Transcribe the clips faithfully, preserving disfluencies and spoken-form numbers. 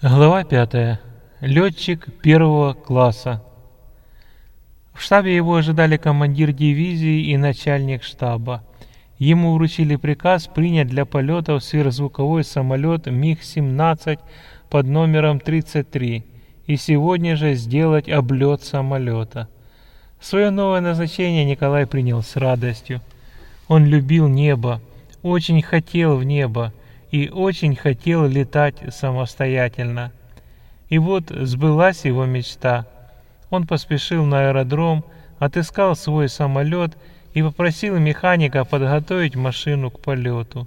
Глава пятая. Летчик первого класса. В штабе его ожидали командир дивизии и начальник штаба. Ему вручили приказ принять для полетов сверхзвуковой самолет Миг семнадцать под номером тридцать три и сегодня же сделать облет самолета. Свое новое назначение Николай принял с радостью. Он любил небо, очень хотел в небо и очень хотел летать самостоятельно. И вот сбылась его мечта. Он поспешил на аэродром, отыскал свой самолет и попросил механика подготовить машину к полету.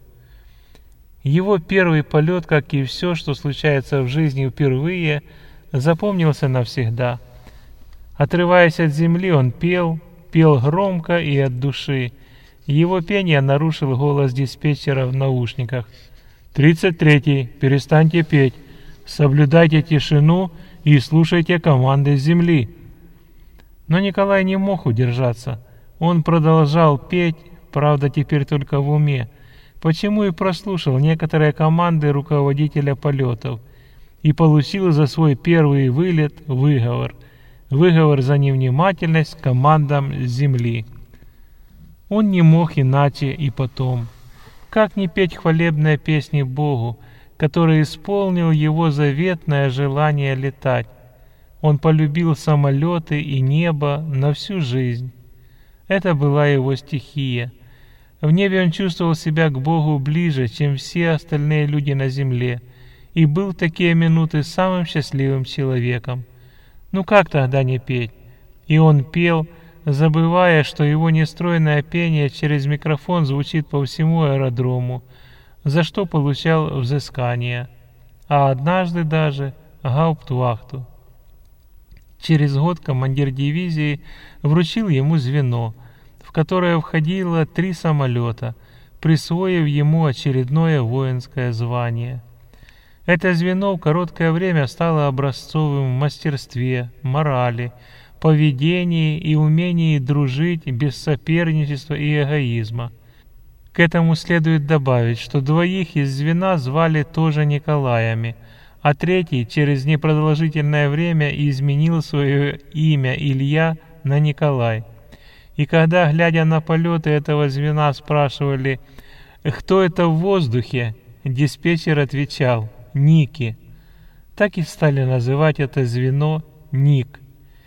Его первый полет, как и все, что случается в жизни впервые, запомнился навсегда. Отрываясь от земли, он пел, пел громко и от души. Его пение нарушил голос диспетчера в наушниках. «тридцать третий, перестаньте петь, соблюдайте тишину и слушайте команды с земли». Но Николай не мог удержаться. Он продолжал петь, правда теперь только в уме, почему и прослушал некоторые команды руководителя полетов и получил за свой первый вылет выговор. Выговор за невнимательность к командам с земли. Он не мог иначе и потом. Как не петь хвалебные песни Богу, который исполнил его заветное желание летать? Он полюбил самолеты и небо на всю жизнь. Это была его стихия. В небе он чувствовал себя к Богу ближе, чем все остальные люди на земле, и был в такие минуты самым счастливым человеком. Ну как тогда не петь? И он пел, забывая, что его нестройное пение через микрофон звучит по всему аэродрому, за что получал взыскание, а однажды даже гауптвахту. Через год командир дивизии вручил ему звено, в которое входило три самолета, присвоив ему очередное воинское звание. Это звено в короткое время стало образцовым в мастерстве, морали, поведении и умении дружить без соперничества и эгоизма. К этому следует добавить, что двоих из звена звали тоже Николаями, а третий через непродолжительное время изменил свое имя Илья на Николай. И когда, глядя на полеты этого звена, спрашивали, кто это в воздухе, диспетчер отвечал «Ники». Так и стали называть это звено «Ник».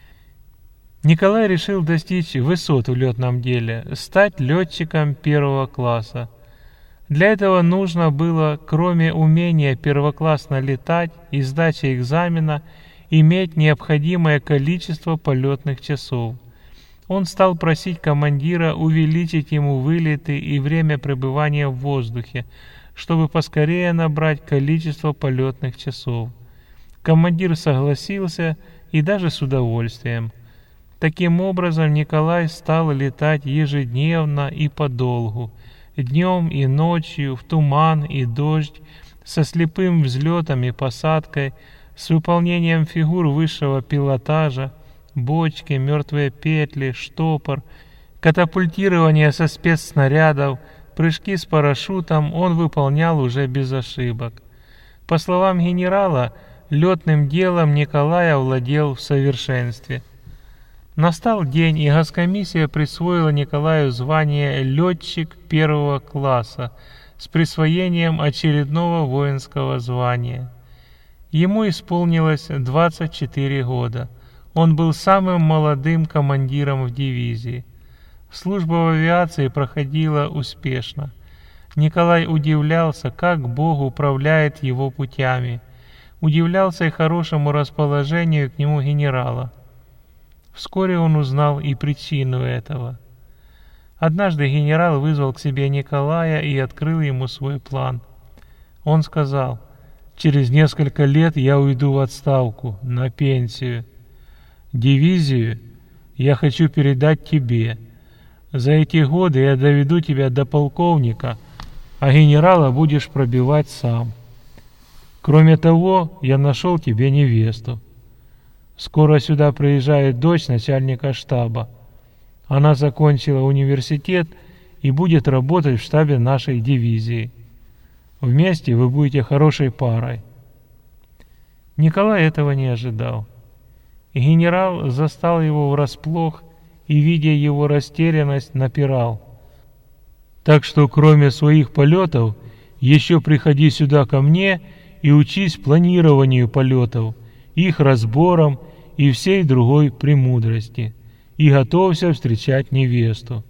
Николай решил достичь высот в летном деле, стать летчиком первого класса. Для этого нужно было, кроме умения первоклассно летать и сдачи экзамена, иметь необходимое количество полетных часов. Он стал просить командира увеличить ему вылеты и время пребывания в воздухе, чтобы поскорее набрать количество полетных часов. Командир согласился и даже с удовольствием. Таким образом, Николай стал летать ежедневно и подолгу, днем и ночью, в туман и дождь, со слепым взлетом и посадкой, с выполнением фигур высшего пилотажа, бочки, мертвые петли, штопор, катапультирование со спецснарядов, прыжки с парашютом он выполнял уже без ошибок. По словам генерала, летным делом Николай овладел в совершенстве. Настал день, и госкомиссия присвоила Николаю звание «Летчик первого класса» с присвоением очередного воинского звания. Ему исполнилось двадцать четыре года. Он был самым молодым командиром в дивизии. Служба в авиации проходила успешно. Николай удивлялся, как Бог управляет его путями. Удивлялся и хорошему расположению к нему генерала. Вскоре он узнал и причину этого. Однажды генерал вызвал к себе Николая и открыл ему свой план. Он сказал: «Через несколько лет я уйду в отставку, на пенсию. Дивизию я хочу передать тебе. За эти годы я доведу тебя до полковника, а генерала будешь пробивать сам. Кроме того, я нашел тебе невесту. Скоро сюда приезжает дочь начальника штаба. Она закончила университет и будет работать в штабе нашей дивизии. Вместе вы будете хорошей парой». Николай этого не ожидал. Генерал застал его врасплох и, видя его растерянность, напирал: «Так что кроме своих полетов, еще приходи сюда ко мне и учись планированию полетов, их разборам и всей другой премудрости, и готовься встречать невесту».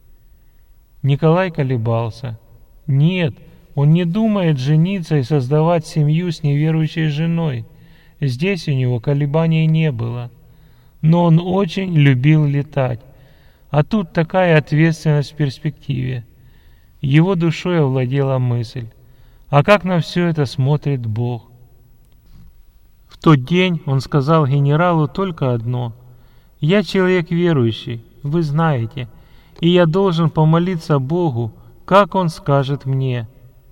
Николай колебался. Нет, он не думает жениться и создавать семью с неверующей женой. Здесь у него колебаний не было. Но он очень любил летать. А тут такая ответственность в перспективе. Его душой овладела мысль: а как на все это смотрит Бог? В тот день он сказал генералу только одно: «Я человек верующий, вы знаете, и я должен помолиться Богу, как Он скажет мне».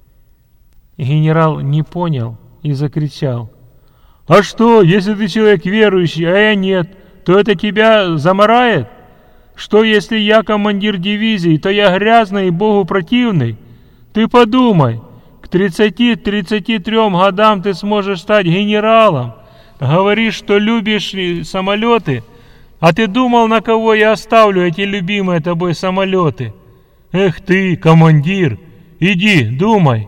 Генерал не понял и закричал: «А что, если ты человек верующий, а я нет, то это тебя замарает? Что, если я командир дивизии, то я грязный и Богу противный? Ты подумай, к тридцати-тридцати трём годам ты сможешь стать генералом. Говоришь, что любишь самолеты, а ты думал, на кого я оставлю эти любимые тобой самолеты? Эх ты, командир, иди, думай».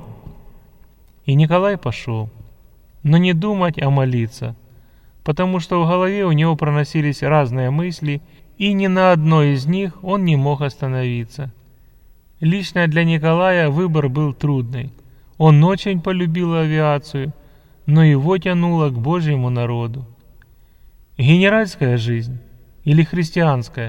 И Николай пошел, но не думать, а молиться, потому что в голове у него проносились разные мысли, и ни на одной из них он не мог остановиться. Лично для Николая выбор был трудный. Он очень полюбил авиацию, но его тянуло к Божьему народу. Генеральская жизнь или христианская?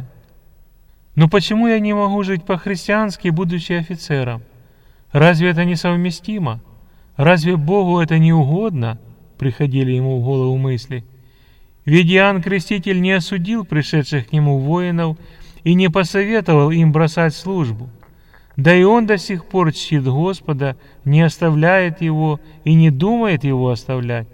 Но почему я не могу жить по-христиански, будучи офицером? Разве это несовместимо? Разве Богу это не угодно? Приходили ему в голову мысли. Ведь Иоанн Креститель не осудил пришедших к нему воинов и не посоветовал им бросать службу. Да и он до сих пор чтит Господа, не оставляет Его и не думает Его оставлять.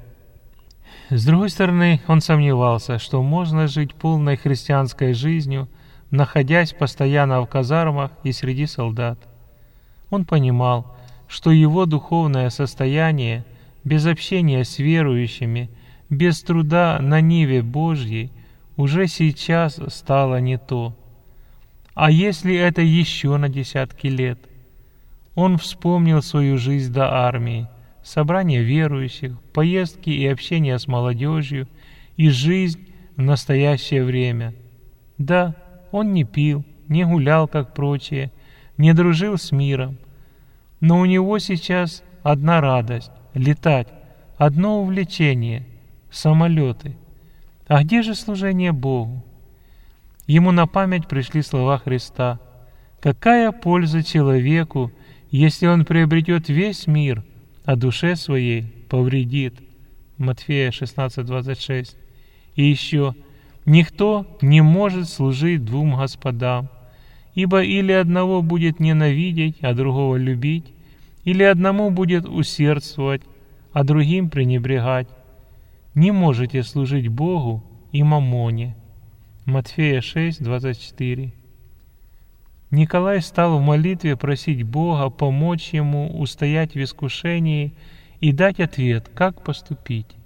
С другой стороны, он сомневался, что можно жить полной христианской жизнью, находясь постоянно в казармах и среди солдат. Он понимал, что его духовное состояние, без общения с верующими, без труда на ниве Божьей, уже сейчас стало не то. А если это еще на десятки лет? Он вспомнил свою жизнь до армии, собрание верующих, поездки и общение с молодежью и жизнь в настоящее время. Да, он не пил, не гулял, как прочие, не дружил с миром, но у него сейчас одна радость — летать, одно увлечение — самолеты. А где же служение Богу? Ему на память пришли слова Христа: «Какая польза человеку, если он приобретет весь мир, а душе своей повредит?» Матфея шестнадцать двадцать шесть. И еще: «Никто не может служить двум господам, ибо или одного будет ненавидеть, а другого любить, или одному будет усердствовать, а другим пренебрегать. Не можете служить Богу и мамоне». Матфея шесть двадцать четыре. Николай стал в молитве просить Бога помочь ему устоять в искушении и дать ответ, как поступить.